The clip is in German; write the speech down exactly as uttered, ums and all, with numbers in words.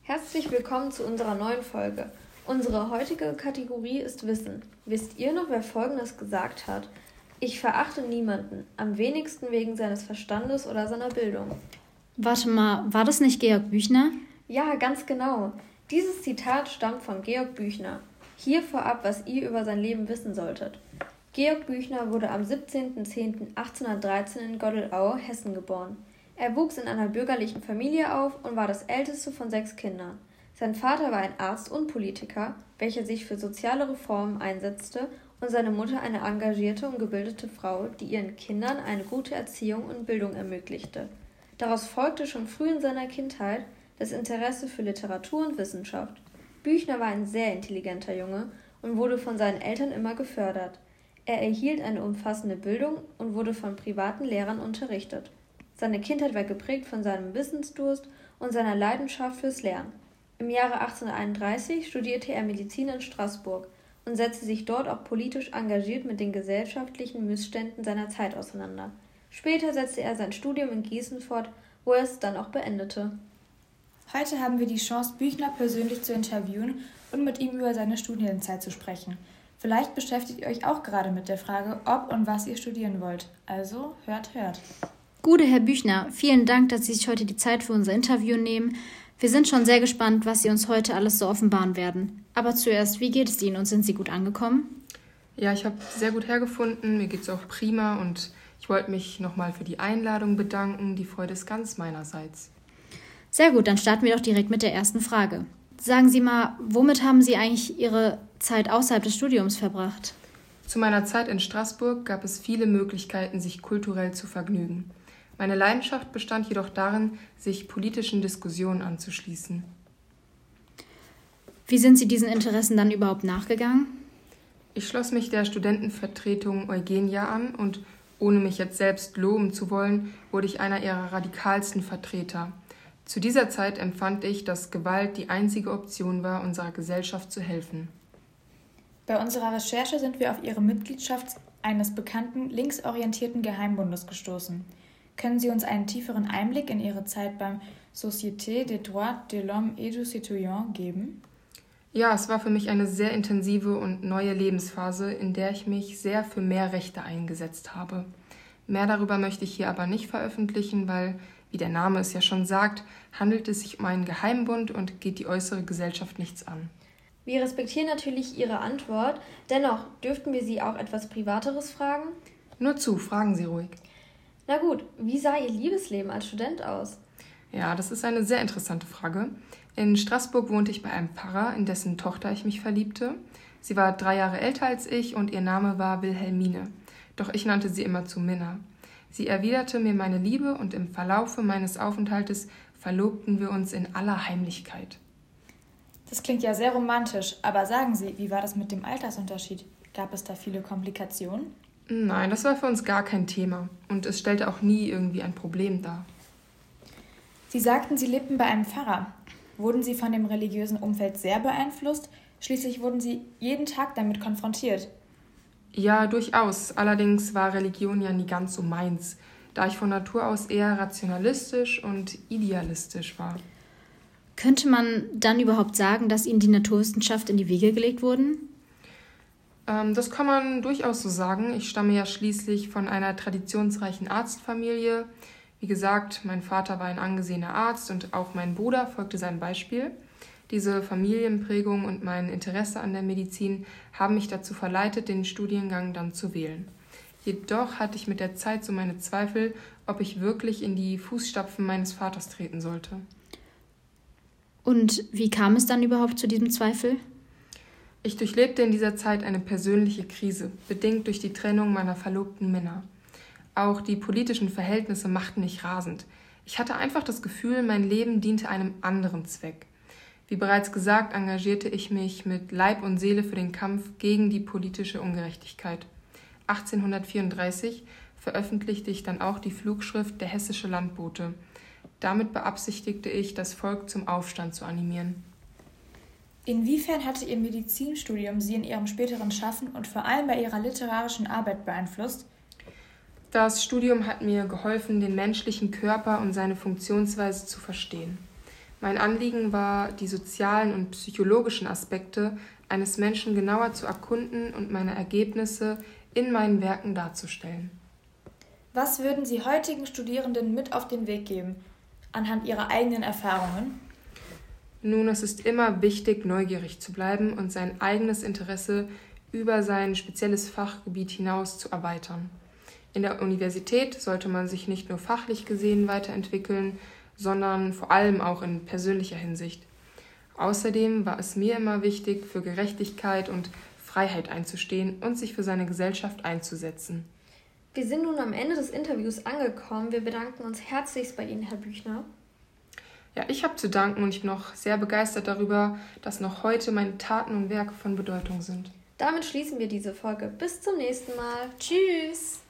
Herzlich willkommen zu unserer neuen Folge. Unsere heutige Kategorie ist Wissen. Wisst ihr noch, wer Folgendes gesagt hat? Ich verachte niemanden, am wenigsten wegen seines Verstandes oder seiner Bildung. Warte mal, war das nicht Georg Büchner? Ja, ganz genau. Dieses Zitat stammt von Georg Büchner. Hier vorab, was ihr über sein Leben wissen solltet. Georg Büchner wurde am siebzehnten zehnten achtzehnhundertdreizehn in Goddelau, Hessen geboren. Er wuchs in einer bürgerlichen Familie auf und war das älteste von sechs Kindern. Sein Vater war ein Arzt und Politiker, welcher sich für soziale Reformen einsetzte, und seine Mutter eine engagierte und gebildete Frau, die ihren Kindern eine gute Erziehung und Bildung ermöglichte. Daraus folgte schon früh in seiner Kindheit das Interesse für Literatur und Wissenschaft. Büchner war ein sehr intelligenter Junge und wurde von seinen Eltern immer gefördert. Er erhielt eine umfassende Bildung und wurde von privaten Lehrern unterrichtet. Seine Kindheit war geprägt von seinem Wissensdurst und seiner Leidenschaft fürs Lernen. Im Jahre achtzehnhunderteinunddreißig studierte er Medizin in Straßburg und setzte sich dort auch politisch engagiert mit den gesellschaftlichen Missständen seiner Zeit auseinander. Später setzte er sein Studium in Gießen fort, wo er es dann auch beendete. Heute haben wir die Chance, Büchner persönlich zu interviewen und mit ihm über seine Studienzeit zu sprechen. Vielleicht beschäftigt ihr euch auch gerade mit der Frage, ob und was ihr studieren wollt. Also hört, hört. Gute Herr Büchner, vielen Dank, dass Sie sich heute die Zeit für unser Interview nehmen. Wir sind schon sehr gespannt, was Sie uns heute alles so offenbaren werden. Aber zuerst, wie geht es Ihnen und sind Sie gut angekommen? Ja, ich habe sehr gut hergefunden, mir geht es auch prima und ich wollte mich nochmal für die Einladung bedanken. Die Freude ist ganz meinerseits. Sehr gut, dann starten wir doch direkt mit der ersten Frage. Sagen Sie mal, womit haben Sie eigentlich Ihre Zeit außerhalb des Studiums verbracht? Zu meiner Zeit in Straßburg gab es viele Möglichkeiten, sich kulturell zu vergnügen. Meine Leidenschaft bestand jedoch darin, sich politischen Diskussionen anzuschließen. Wie sind Sie diesen Interessen dann überhaupt nachgegangen? Ich schloss mich der Studentenvertretung Eugenia an und, ohne mich jetzt selbst loben zu wollen, wurde ich einer ihrer radikalsten Vertreter. Zu dieser Zeit empfand ich, dass Gewalt die einzige Option war, unserer Gesellschaft zu helfen. Bei unserer Recherche sind wir auf Ihre Mitgliedschaft eines bekannten linksorientierten Geheimbundes gestoßen. Können Sie uns einen tieferen Einblick in Ihre Zeit beim Société des Droits de l'Homme et du Citoyen geben? Ja, es war für mich eine sehr intensive und neue Lebensphase, in der ich mich sehr für mehr Rechte eingesetzt habe. Mehr darüber möchte ich hier aber nicht veröffentlichen, weil, wie der Name es ja schon sagt, handelt es sich um einen Geheimbund und geht die äußere Gesellschaft nichts an. Wir respektieren natürlich Ihre Antwort, dennoch dürften wir Sie auch etwas Privateres fragen? Nur zu, fragen Sie ruhig. Na gut, wie sah Ihr Liebesleben als Student aus? Ja, das ist eine sehr interessante Frage. In Straßburg wohnte ich bei einem Pfarrer, in dessen Tochter ich mich verliebte. Sie war drei Jahre älter als ich und ihr Name war Wilhelmine. Doch ich nannte sie immerzu Minna. Sie erwiderte mir meine Liebe und im Verlaufe meines Aufenthaltes verlobten wir uns in aller Heimlichkeit. Das klingt ja sehr romantisch, aber sagen Sie, wie war das mit dem Altersunterschied? Gab es da viele Komplikationen? Nein, das war für uns gar kein Thema und es stellte auch nie irgendwie ein Problem dar. Sie sagten, Sie lebten bei einem Pfarrer. Wurden Sie von dem religiösen Umfeld sehr beeinflusst? Schließlich wurden Sie jeden Tag damit konfrontiert. Ja, durchaus. Allerdings war Religion ja nie ganz so meins, da ich von Natur aus eher rationalistisch und idealistisch war. Könnte man dann überhaupt sagen, dass Ihnen die Naturwissenschaft in die Wiege gelegt wurden? Ähm, das kann man durchaus so sagen. Ich stamme ja schließlich von einer traditionsreichen Arztfamilie. Wie gesagt, mein Vater war ein angesehener Arzt und auch mein Bruder folgte seinem Beispiel. Diese Familienprägung und mein Interesse an der Medizin haben mich dazu verleitet, den Studiengang dann zu wählen. Jedoch hatte ich mit der Zeit so meine Zweifel, ob ich wirklich in die Fußstapfen meines Vaters treten sollte. Und wie kam es dann überhaupt zu diesem Zweifel? Ich durchlebte in dieser Zeit eine persönliche Krise, bedingt durch die Trennung meiner verlobten Minna. Auch die politischen Verhältnisse machten mich rasend. Ich hatte einfach das Gefühl, mein Leben diente einem anderen Zweck. Wie bereits gesagt, engagierte ich mich mit Leib und Seele für den Kampf gegen die politische Ungerechtigkeit. achtzehnhundertvierunddreißig veröffentlichte ich dann auch die Flugschrift Der hessische Landbote. Damit beabsichtigte ich, das Volk zum Aufstand zu animieren. Inwiefern hatte Ihr Medizinstudium Sie in Ihrem späteren Schaffen und vor allem bei Ihrer literarischen Arbeit beeinflusst? Das Studium hat mir geholfen, den menschlichen Körper und seine Funktionsweise zu verstehen. Mein Anliegen war, die sozialen und psychologischen Aspekte eines Menschen genauer zu erkunden und meine Ergebnisse in meinen Werken darzustellen. Was würden Sie heutigen Studierenden mit auf den Weg geben, anhand ihrer eigenen Erfahrungen? Nun, es ist immer wichtig, neugierig zu bleiben und sein eigenes Interesse über sein spezielles Fachgebiet hinaus zu erweitern. In der Universität sollte man sich nicht nur fachlich gesehen weiterentwickeln, sondern vor allem auch in persönlicher Hinsicht. Außerdem war es mir immer wichtig, für Gerechtigkeit und Freiheit einzustehen und sich für seine Gesellschaft einzusetzen. Wir sind nun am Ende des Interviews angekommen. Wir bedanken uns herzlichst bei Ihnen, Herr Büchner. Ja, ich habe zu danken und ich bin noch sehr begeistert darüber, dass noch heute meine Taten und Werke von Bedeutung sind. Damit schließen wir diese Folge. Bis zum nächsten Mal. Tschüss!